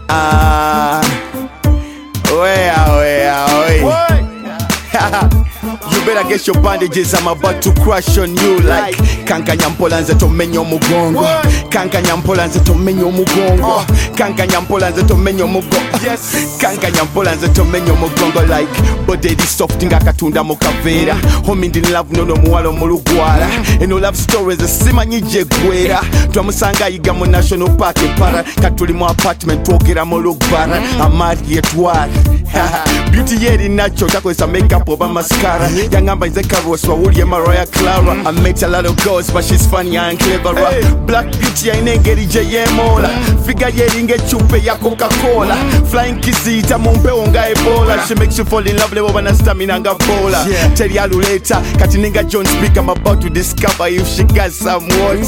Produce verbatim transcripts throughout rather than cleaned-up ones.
Ah, where, where, where? You better get your bandages, I'm about to crush on you like Kankanya mpola nze tomenya omugongo Kankanya mpola nze tomenya omugongo Kankanya mpola nze tomenya omugongo Kankanya mpola nze tomenya omugongo like body soft nga katunda mu kaveera Homie in love nono muwalo mu lugwala Eno love stories simanyi gye gwera Twamusanga ayiga mu National Park e Para Katuli mu apartment twogera mu lugbara Amari yetwala Beauty yeri nacho takozesa makeup oba mascara Yangamba nze Carlos wawulye Mariah Clara I met a lot of girls but she's funny and clever Black beauty yayina engeri gye yeemola Figure yeri ng'eccupa ya Coca-Cola Flying kiss iyita mu mpewo nga Ebola She makes you fall in love lebo bana stamina nga bola Teri aluleta kati ninga John Speak I'm about to discover if she got some water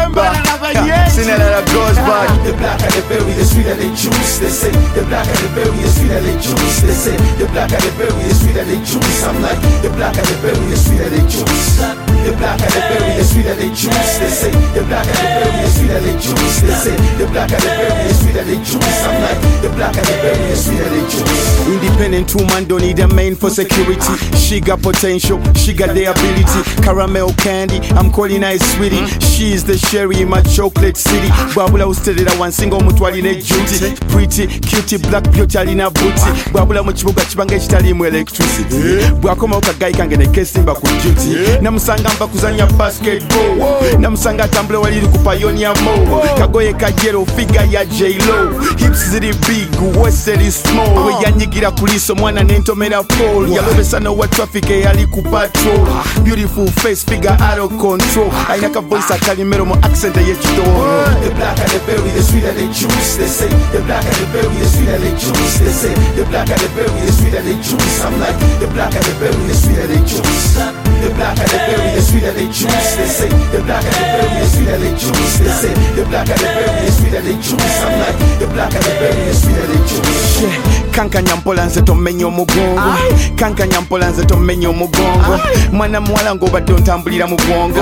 Seen a lot of girls but The blacker the berry, the sweeter the juice. They say the blacker the berry, the sweeter the juice. They say the blacker the berry, the sweeter the juice. I'm like the blacker the berry, the sweeter the juice. The blacker the berry, the sweeter the juice. They say the blacker the berry, the sweeter the juice. They say the blacker the berry, the sweeter the juice. I'm like the blacker the berry, the sweeter the juice. Independent woman don't need a man for security. She got potential, she got the ability. Caramel candy, I'm calling her sweetie. She is the cherry in my chocolate city. Babula ustelera one single mutwali ne duty. Pretty, cutie, black beauty alina booty. Babula mu kibuga kibanga ekitali mu electricity. Bwakoma okagayi kange ne kesimba ku duty. Namusanga mba kuzanya basketball. Namusanga atambula waliri ku Pioneer Mall. Kagoye kajero figure ya J-Lo. Hips ziri big, waist ziri small. We yanyigira kuliso mwana nentomera pole. Yalobesa no wa traffic eyali ku patrol. Beautiful face figure out of control. Aina ka voice akalimero mu accent ey'ekitoro. The blacker the berry, the sweeter the juice. They say the blacker the berry, the sweeter the juice. They say the blacker the berry, the sweeter the juice. I'm like the blacker the berry, the sweeter the juice. The blacker the berry, the sweeter the juice. They say the blacker the berry, the sweeter the juice. They say the blacker the berry, the sweeter the juice. I'm like the blacker the berry, the sweeter the juice. Kankanya mpola nze tomenya omugongo Kankanya mpola nze tomenya omugongo Mwana muwala ng'obadde ontambulira mu bwongo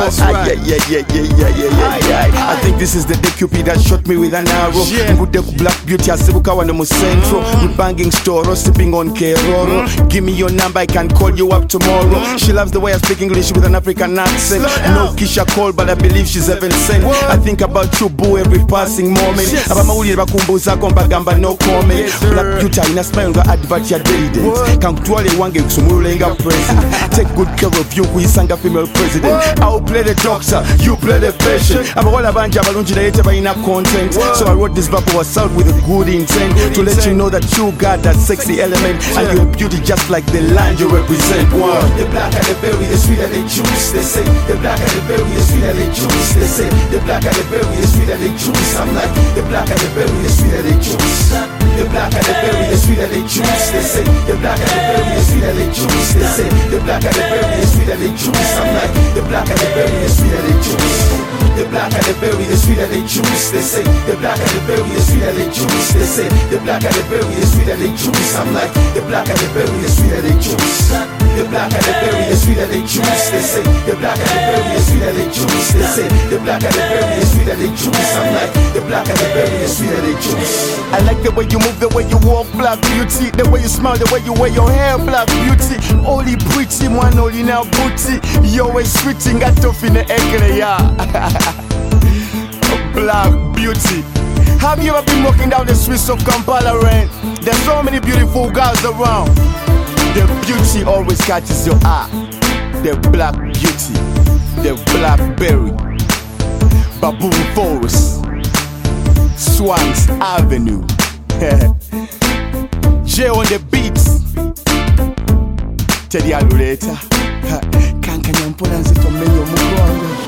I think this is the day Cupid that shot me with an arrow Ngudde ku black beauty asibuka wano mu central With banging store sipping on Keroro Give me your number I can call you up tomorrow She loves the way I speak English with an African accent No Kisha call but I believe she's heaven sent I think about you boo every passing moment Abamawulire bakumbuzaako mbagamba no comment Black beauty ina smile nga advert ya daily date Kankutwale wange kusumulule nga president Take good care of you kuyisanga female president I'll play the doctor, you play the patient Abawala banje abalungi naye tebalina content So I wrote this verbal assault with a good intent To let you know that you got that sexy element And you're beauty just like the land you represent One. The blacker the berry, the sweeter the juice. They say the blacker the berry, the sweeter the juice. They say the blacker the berry, the sweeter the juice. I'm like the blacker the berry, the sweeter the juice. The blacker the berry, the sweeter the juice. They say the blacker the berry, the sweeter the juice. They say the blacker the berry, the sweeter the juice. I'm like the blacker the berry, the sweeter the juice. The blacker the berry, the sweeter the juice. They say the blacker the berry, the sweeter the juice. They say the blacker the berry, the sweeter the juice. I'm like the blacker the berry, the sweeter the juice. The blacker the berry, the sweeter the juice. They say the blacker the berry, the sweeter the juice. They say the blacker the berry, the sweeter the juice. I'm like the blacker the berry, the sweeter the juice. I like the way you move, the way you walk, black beauty. The way you smile, the way you wear your hair, black beauty. Only pretty, one only now booty. You always sweeting, got tough in the egg, yeah. Black beauty. Have you ever been walking down the streets of Kampala, rain? There's so many beautiful girls around. The beauty always catches your eye. The black beauty, the blackberry, Baboon Forest, Swans Avenue. J on the beats. Teri aluleta Kankanya mpola nze tomenya omugongo